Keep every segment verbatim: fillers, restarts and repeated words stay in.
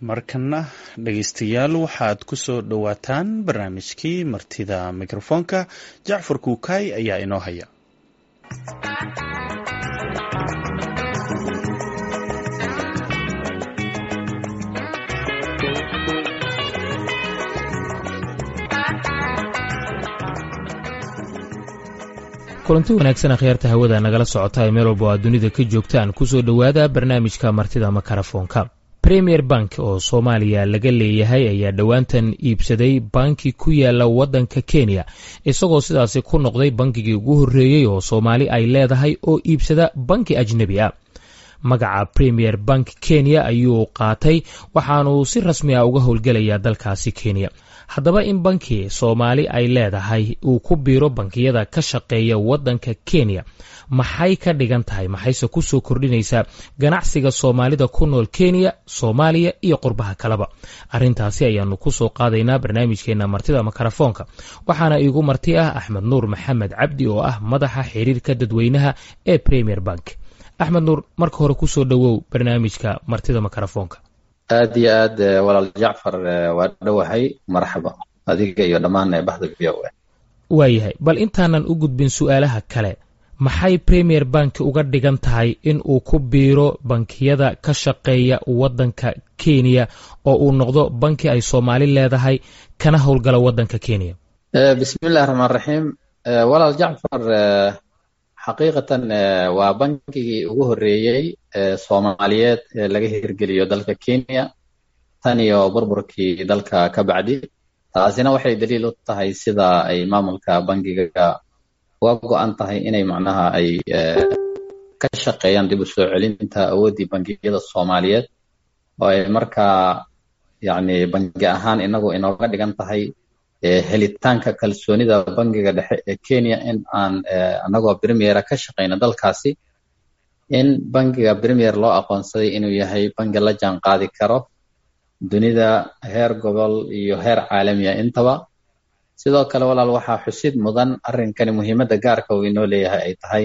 markana dhegeystayaal waxaad ku soo dhowaataan barnaamijkii martida mikrofoonka Jacfar Kuukay ayaa inoo haya. kulanti wanaagsan akhyaarta hawada nagala socota ee meel walba oo dunida ka joogtaan ku soo dhowaada barnaamijka martida mikrofoonka. Premier Bank oo Soomaaliya laga leeyahay ayaa dhawaantan iibsaday banki ku yaala wadanka Kenya isagoo sidaas ku noqday bankigii ugu horeeyay oo Soomaali ay leedahay oo iibsada banki ajnabi ah. magaca Premier Bank Kenya ayuu qaatay waxaanu si rasmi ah uga howlgalayaa dalkaasi Kenya. haddaba in banki Soomaali ay leedahay uu ku biiro bankiyada ka shaqeeya wadanka Kenya maxay ka dhigan tahay maxayse ku soo kordhinaysaa ganacsiga Soomaalida ku nool Kenya, Soomaaliya iyo qurbaha kaleba. arrintaasi ayaanu ku soo qaadaynaa barnaamijkeena martida mikrofoonka. waxaana iigu marti ah Axmed Nuur Maxamed Cabdi oo ah madaxa xiriirka dadweynaha ee Premier Bank. Axmed Nuur, marka hore ku soo dhawow barnaamijka martida mikrofoonka. aad iyo aad walaal Jacfar waa dhawahay marxaba adiga iyo dhammaan bahda V O A. waayahay bal intaanan u gudbin su'aalaha kale maxay Premier Bank uga dhigan tahay in uu ku biiro bankiyada ka shaqeeya wadanka Kenya oo uu noqdo banki ay Soomaali leedahay kana howlgala wadanka Kenya? bismillaahir rahmaanir rahiim. walaal Jacfar xaqiiqatan waa bankigii ugu horeeyay Soomaaliyeed ee laga hirgeliyo dalka Kenya tan iyo burburkii dalka ka bacdi. taasina waxay daliil u tahay sida ay maamulka bankiga uga go'an tahay inay macnaha ay ka shaqeeyaan dib u soo celinta awoodii bankiyada Soomaaliyeed oo ay markaa yacni banki ahaan inagu inooga dhigan tahay helitaanka kalsoonida bankiga dhexe ee Kenya in aan anagoo Premier ka shaqeyno dalkaasi in bankiga Premier loo aqoonsaday inuu yahay banki la jaan qaadi karo dunida heer gobol iyo heer caalami ah intaba. sidoo kale walaal waxaa xusid mudan arrinkani muhiimadda gaarka uu inoo leeyahay ay tahay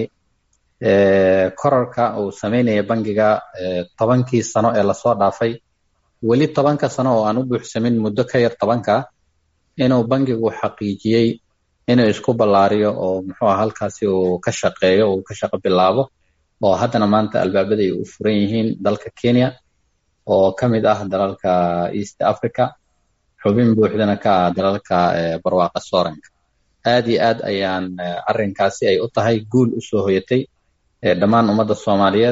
kororka uu sameynaya bankiga tobankii sano ee lasoo dhaafay weli tobanka sano oo aan u buuxsamin muddo ka yar tobanka inuu bankigu xaqiijiyey inuu isku ballaariyo oo muxuu ah halkaasi uu ka shaqeeyo uu ka shaqo bilaabo oo haddana maanta albaabada ay u furan yihiin dalka Kenya oo ka mid ah dalalka East Africa xubin buuxdana ka ah dalalka barwaaqa sooranka. aad iyo aad ayaan arrinkaasi ay u tahay guul u soo hoyatay dhammaan ummadda Soomaaliyeed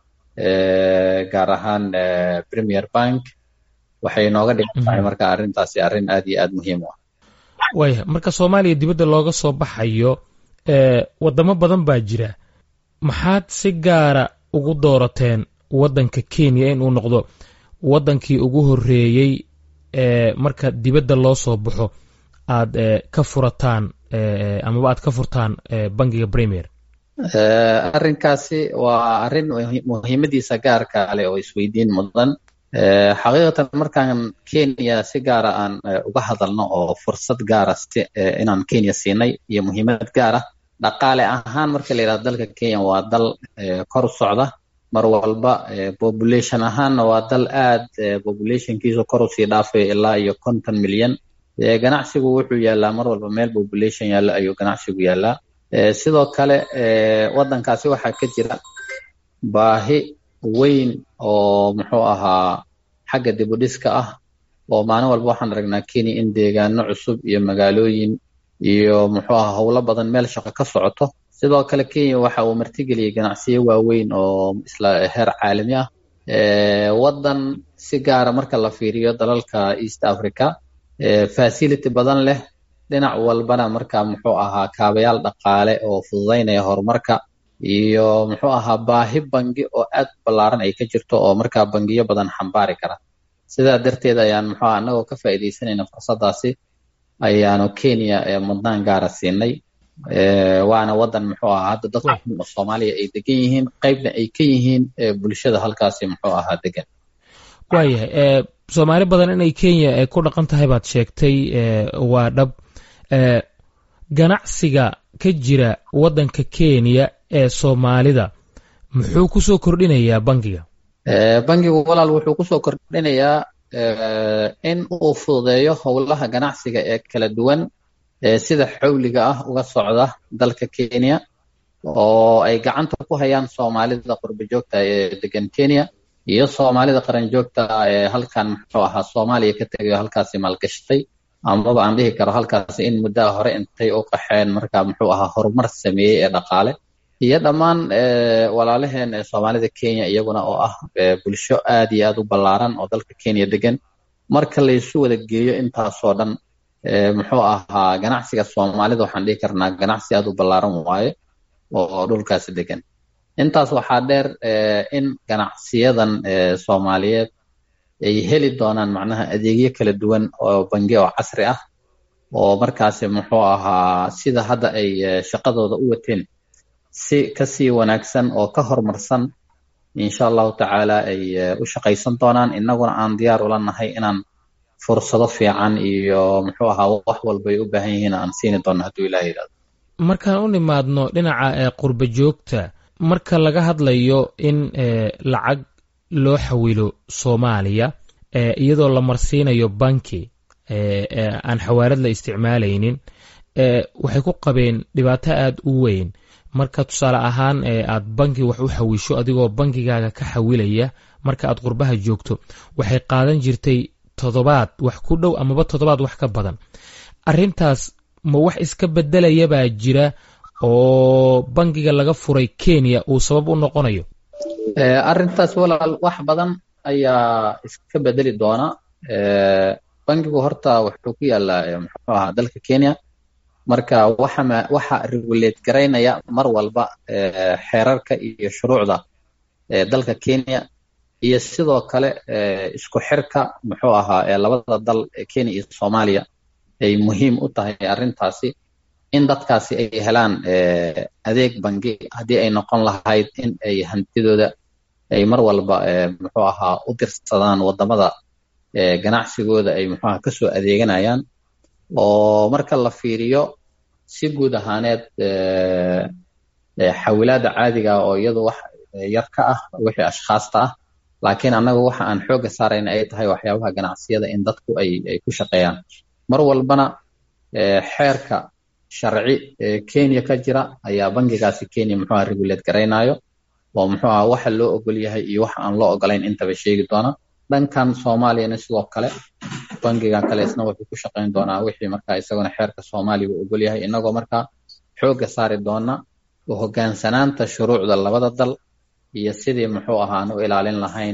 gaar ahaan Premier Bank waxay nooga dhigan tahay marka arrintaasi arrin aad iyo aad muhiim u ah. waayahay marka Soomaaliya dibadda looga soo baxayo ee wadamo badan baa jira maxaad si gaara ugu doorateen wadanka Kenya in uu noqdo wadankii ugu horeeyay ee marka dibadda loo soo baxo aad ka furataan ama aad ka furtaan bankiga Premier? arrinkaasi waa arrin muhiimadiisa gaarka ah oo isweydiin mudan. xaqiiqatan markaan Kenya si gaara aan uga hadalno oo fursad gaara inaan Kenya siinay iyo muhiimad gaar ah dhaqaale ahaan marka la yiraahdo dalka Kenya waa dal kor u socda mar walba population ahaanna waa dal aad populationkiisu kor u sii dhaafay ilaa iyo konton milyan. ganacsigu wuxuu yaalaa mar walba meel population yaala ayuu ganacsigu yaalaa. sidoo kale wadankaasi waxaa ka jira baahi weyn oo muxuu ahaa xagga dib u dhiska ah oo maalin walba waxaan aragnaa Kenya in deegaano cusub iyo magaalooyin iyo muxuu ahaa howlo badan meel shaqo ka socoto. sidoo kale Kenya waxa uu martigeliyay ganacsiyo waaweyn oo isla heer caalami ah. wadan si gaara marka la fiiriyo dalalka East Africa facility badan leh dhinac walbana marka muxuu ahaa kaabayaal dhaqaale oo fududeynaya horumarka iyo muxuu ahaa baahi bangi oo aad ballaaran ay ka jirto oo markaa bangiyo badan xambaari kara. sidaa darteed ayaan muxuu ahaa anagoo ka faa'iidaysanayna fursadaasi ayaanu Kenya mudnaan gaara siinay. waana wadan muxuu ahaa hadda dadka Soomaaliya ay degan yihiin qaybna ay ka yihiin bulshada halkaasi muxuu ahaa degan. waayahay Soomaali badan inay Kenya ku dhaqan tahay baad sheegtay waa dhab. ganacsiga ka jira wadanka Kenya ee Soomaalida muxuu ku soo kordhinayaa bankiga? bankigu walaal wuxuu ku soo kordhinayaa in uu fududeeyo howlaha ganacsiga ee kala duwan ee sida xawliga ah uga socda dalka Kenya oo ay gacanta ku hayaan Soomaalida qurba joogta ee degan Kenya iyo Soomaalida qaran joogta ee halkan muxuu ahaa Soomaaliya ka tagay halkaasi maalgashatay amaba aan dhihi karo halkaasi in muddo hore intay u qaxeen marka muxuu ahaa horumar sameeyay ee dhaqaale iyo dhammaan walaalaheen ee Soomaalida Kenya iyaguna oo ah bulsho aad iyo aad u ballaaran oo dalka Kenya degan marka la isu wada geeyo intaas oo dhan muxuu ahaa ganacsiga Soomaalida waxaan dhihi karnaa ganacsi aad u ballaaran waaye oo dhulkaas degan intaas waxaa dheer in ganacsiyadan Soomaaliyeed ay heli doonaan macnaha adeegyo kala duwan oo bangi oo casri ah oo markaasi muxuu ahaa sida hadda ay shaqadooda u wateen si ka sii wanaagsan oo ka horumarsan insha Allahu tacaala ay u shaqaysan doonaan inaguna aan diyaar u lanahay inaan fursado fiican iyo muxuu ahaa wax walba ay u baahan yihiin aan siin doono haddii Ilaahay yiraahdo markaan u nimaadno dhinaca qurba joogta marka laga hadlayo in lacag loo xawilo Soomaaliya iyadoo la marsiinayo banki aan xawaalad la isticmaalaynin waxay ku qabeen dhibaato aad u weyn marka tusaale ahaan aad banki wax u xawisho adigoo bankigaaga ka xawilaya marka aad qurbaha joogto waxay qaadan jirtay toddobaad wax ku dhow amaba toddobaad wax ka badan arrintaas ma wax iska bedelaya baa jira oo bankiga laga furay Kenya uu sabab u noqonayo arrintaas walaal wax badan ayaa iska bedeli doona bankigu horta wuxuu ku yaalaa muxuu ahaa dalka Kenya marka waxa waxa regulate gareynaya mar walba xeerarka iyo shuruucda dalka Kenya iyo sidoo kale isku xirka muxuu ahaa ee labada dal Kenya iyo Soomaaliya ay muhiim u tahay arrintaasi in dadkaasi ay helaan adeeg bangi haddii ay noqon lahayd in ay hantidooda ay mar walba muxuu ahaa u dirsadaan wadamada ganacsigooda ay muxuu ahaa kasoo adeeganayaan oo marka la fiiriyo si guud ahaaneed xawilaada caadiga oo iyadu wax yar ka ah wixii ashkhaasta ah laakiin annaga waxa aan xooga saarayna ay tahay waxyaabaha ganacsiyada in dadku ay ay ku shaqeeyaan mar walbana xeerka sharci Kenya ka jira ayaa bangigaasi Kenya muxuu ahaa regulate gareynayo oo muxuu ahaa waxa loo ogol yahay iyo waxa aan loo ogolayn intaba sheegi doona dhankan Soomaaliyana sidoo kale bangiga kale isna wuxuu ku shaqeyn doonaa wixii marka isaguna xeerka Soomaaliya uu ogol yahay inagoo marka xooga saari doona oo hogaansanaanta shuruucda labada dal iyo sidii muxuu ahaa aan u ilaalin lahayn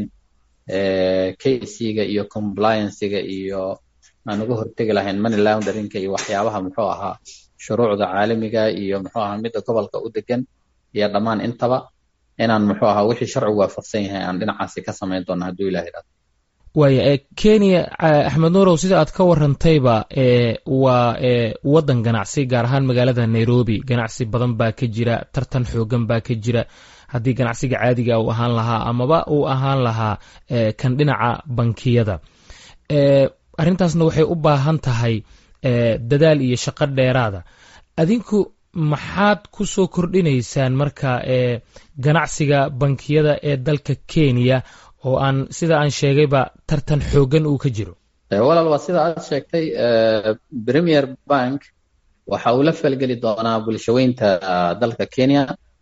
K C-ga iyo compliance-ga iyo aan uga hortagi lahayn money laundering-ka iyo waxyaabaha muxuu ahaa shuruucda caalamiga iyo muxuu ahaa midda gobolka u degan iyo dhammaan intaba inaan muxuu ahaa wixii sharcigu waafaqsan yahay aan dhinacaasi ka samayn doono haddii Ilaahay yiraahdo waaya Kenya Axmed Nuurow sida aad ka warantayba waa wadan ganacsi gaar ahaan magaalada Nairobi ganacsi badan baa ka jira tartan xoogan baa ka jira haddii ganacsiga caadiga uu ahaan lahaa amaba uu ahaan lahaa kan dhinaca bankiyada arrintaasna waxay u baahan tahay dadaal iyo shaqo dheeraada adinku maxaad ku soo kordhinaysaan marka ganacsiga bankiyada ee dalka Kenya oo aan sida aan sheegayba tartan xoogan uu ka jiro walaal waa sida aad sheegtay Premier Bank waxa uu la falgeli doonaa bulshaweynta dalka Kenya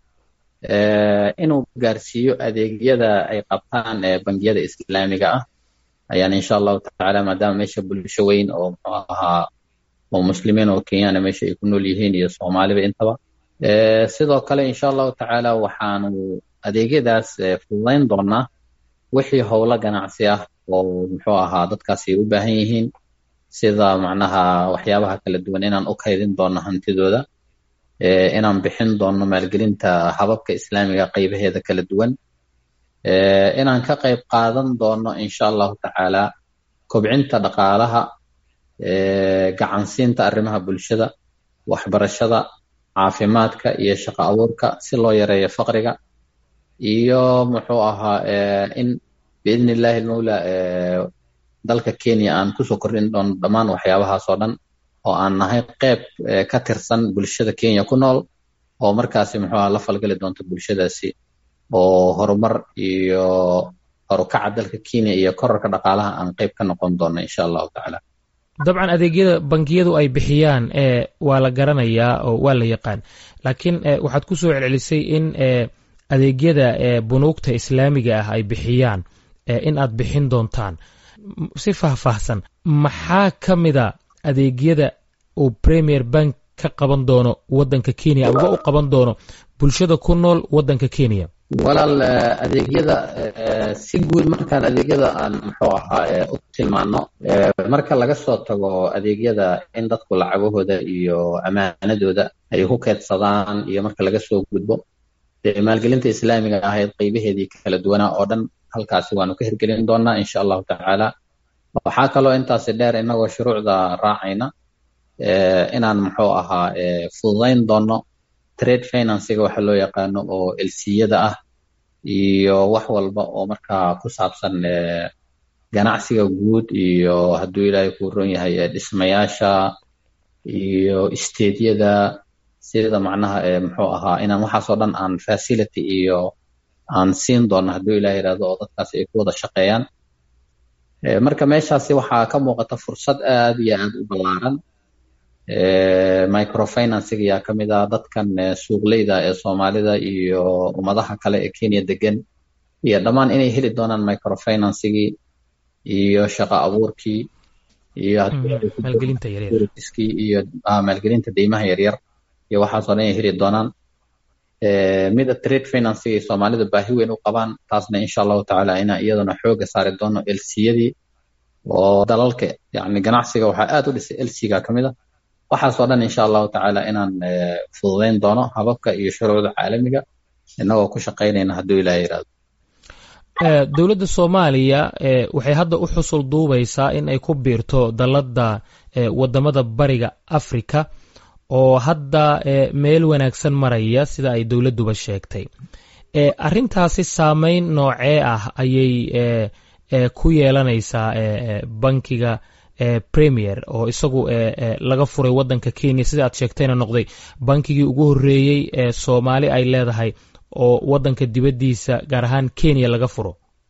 inuu gaarsiiyo adeegyada ay qabtaan bangiyada islaamiga ah ayaan insha Allah tacaala maadaama meesha bulshaweyn oo muxuu ahaa oo muslimiin oo Kenyan meesha ay ku nool yihiin iyo Soomaaliba intaba sidoo kale insha Allah tacaala waxaanu adeegyadaas fududeyn doonaa wixii howlo ganacsi ah oo muxuu ahaa dadkaasi u baahan yihiin sida macnaha waxyaabaha kala duwan inaan u kaydin doono hantidooda inaan bixin doono maalgelinta hababka islaamiga qaybaheeda kala duwan inaan ka qayb qaadan doono insha Allah tacaala kobcinta dhaqaalaha gacansiinta arrimaha bulshada waxbarashada caafimaadka iyo shaqo abuurka si loo yareeyo faqriga iyo muxuu ahaa in باذن الله المولى dalka Kenya aan ku soo kordhin doono dhamaan waxyaabahaas oo dhan oo aan nahay qayb ka tirsan bulshada Kenya ku nool oo markaasi muxuu la falgali doonto bulshadaasi oo horumar iyo korukaca dalka Kenya iyo kororka dhaqaalaha aan qayb ka noqon doono insha Allah taala. dabcan adeegyada bangiyadu ay bixiyaan ee waa la garanayaa oo waa la yaqaan, laakiin waxaad ku soo celcelisay in adeegyada bunuugta islaamiga ah ay bixiyaan in aad bixin doontaan. si faahfaahsan maxaa ka mida adeegyada uu Premier Bank ka qaban doono wadanka Kenya ama u qaban doono bulshada ku nool wadanka Kenya? walaal adeegyada si guud markaan adeegyada aan muxuu ahaa u tilmaano, marka laga soo tago adeegyada in dadku lacagahooda iyo amaanadooda ay ku keedsadaan iyo marka laga soo gudbo maalgelinta islaamiga ahayd qaybaheedii kala duwanaa oo dhan halkaasi waanu ka hirgelin doonaa insha Allah taala. waxaa kaloo intaasi dheer inagoo shuruucda raacayna inaan muxuu ahaa fududayn doono trade financing waxa loo yaqaano oo L C-yada ah iyo wax walba oo markaa ku saabsan ganacsiga guud iyo hadduu ilaahay ku roon yahay dhismayaasha iyo isteedyada sida macnaha muxuu ahaa inaan waxaas oo dhan aan facility iyo aan siin doono hadduu ilaahay yiraahdo oo dadkaas ay ku wada shaqeeyaan. marka meeshaasi waxaa ka muuqata fursad aad iyo aad u ballaaran. microfinance yaa ka mid ah dadkan suuqleyda ee Soomaalida iyo ummadaha kale ee Kenya degan iyo dhammaan inay heli doonaan microfinance iyo shaqo abuurkii iyo maalgelinta yaryar iyo maalgelinta deymaha yaryar iyo waxaas oo dhan ay heli doonaan. mid trade finance ee Soomaalida baahi weyn u qabaan, taasna insha Allah taala ina iyadana xooga saari doono L C-yadii oo dalalka yani ganacsiga waxa aad u dhisay L C-ga kamida. waxaas oo dhan insha Allah taala inaan fududeyn doono hababka iyo shuruucda caalamiga inagoo ku shaqeynayna hadduu ilaahay yiraahdo. dowladda Soomaaliya waxay hadda u xusul duubaysaa in ay ku biirto dalada wadamada bariga Afrika oo hadda meel wanaagsan maraya sida ay dowladduba sheegtay. arrintaasi saameyn noocee ah ayay ku yeelanaysaa bankiga Premier oo isagu laga furay wadanka Kenya sida aad sheegtayna noqday bankigii ugu horeeyay ee Soomaali ay leedahay oo wadanka dibadiisa gaar ahaan Kenya laga furo?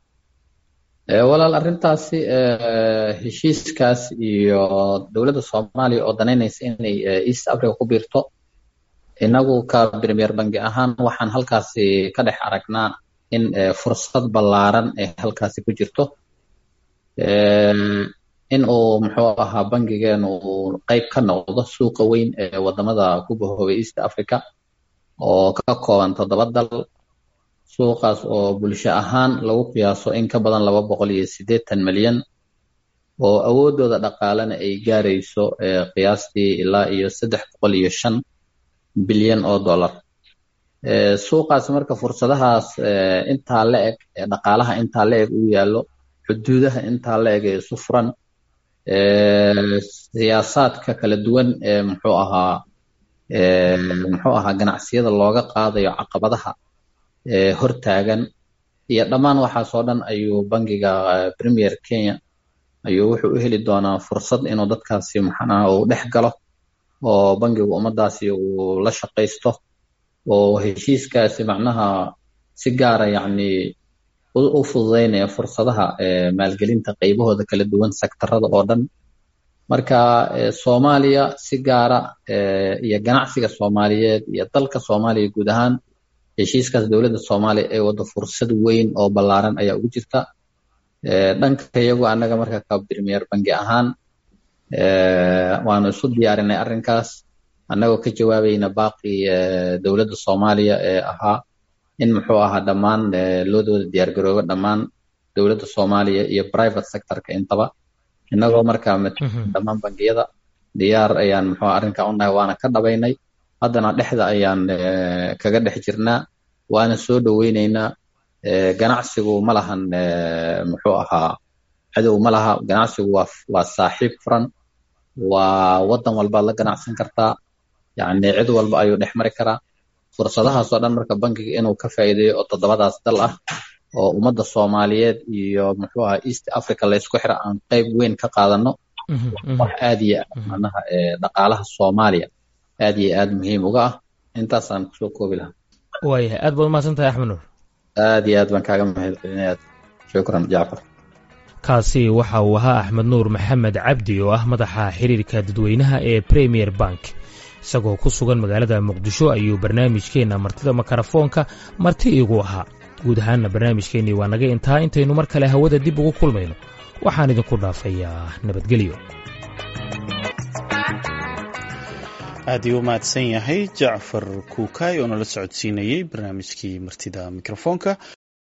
walaal arrintaasi heshiiskaas iyo dowladda Soomaaliya oo danaynaysa inay East Africa ku biirto, inagu ka Premier Bank ahaan waxaan halkaasi ka dhex aragnaa in fursad ballaaran ay halkaasi ku jirto. in uu muxuu ahaa bankigeenu uu qayb ka noqdo suuqa weyn ee wadamada ku bahoobay East Africa oo ka kooban toddoba dal. suuqaas oo bulsho ahaan lagu qiyaaso in ka badan laba boqol iyo siddeetan milyan oo awoodooda dhaqaalena ay gaarayso qiyaastii ilaa iyo saddex boqol iyo shan bilyan oo dollar. suuqaas marka fursadahaas intaa la eg dhaqaalaha intaa la eg u yaalo, xuduudaha intaa la eg ee isu furan, siyaasaadka kala duwan ee muxuu ahaa muxuu ahaa ganacsiyada looga qaadayo caqabadaha hortaagan iyo dhammaan waxaas oo dhan ayuu bankiga Premier Kenya ayuu wuxuu u heli doonaa fursad inuu dadkaasi maxana uu dhex galo oo bankiga ummadaasi uu la shaqaysto oo heshiiskaasi macnaha si gaar ah yacni u fududeynaya fursadaha maalgelinta qaybahooda kala duwan sektarada oo dhan. marka Soomaaliya si gaara iyo ganacsiga Soomaaliyeed iyo dalka Soomaaliya guud ahaan heshiiskaas dowladda Soomaaliya ay wada fursad weyn oo ballaaran ayaa ugu jirta. dhanka iyagu anaga marka ka Premier Bank ahaan waanu isu diyaarinay arrinkaas annagoo ka jawaabayna baaqi dowladda Soomaaliya ee ahaa in muxuu ahaa dhammaan loo dooda diyaar garoobo dhammaan dowladda Soomaaliya iyo private sector-ka intaba inagoo markaa dhammaan bangiyada diyaar ayaan muxuu arrinka u nahay waana ka dhabaynay. haddana dhexda ayaan kaga dhex jirnaa waana soo dhaweynaynaa. ganacsigu ma lahan muxuu ahaa cadow ma laha, ganacsigu waa waa saaxiib furan, waa wadan walba la ganacsan kartaa, yacni cid walba ayuu dhex mari karaa. fursadahaas oo dhan marka bankiga inuu ka faa'iideeyo oo toddobadaas dal ah oo ummadda Soomaaliyeed iyo muxuu ahaa East Africa la isku xira aan qayb weyn ka qaadano wax aad iyo macnaha dhaqaalaha Soomaaliya aad iyo aad muhiim uga ah. intaasaan kusoo koobi lahaa. waayahay aad baad mahadsantahay Axmed Nuur. aad iyo aad baan kaaga mahadcelinayaa. shukran jacfar. kaasi waxa uu ahaa axmed nuur maxamed cabdi oo ah madaxa xiriirka dadweynaha ee Premier Bank. isagoo ku sugan magaalada Muqdisho ayuu barnaamijkeena martida makarafoonka marti igu ahaa. guud ahaanna barnaamijkeennii waa naga intaa. intaynu mar kale hawada dib ugu kulmayno waxaan idinku dhaafayaa nabadgelyo. aad uu mahadsan yahay Jacfar Kuukay oo nala socodsiinayay barnaamijkii martida mikrofoonka.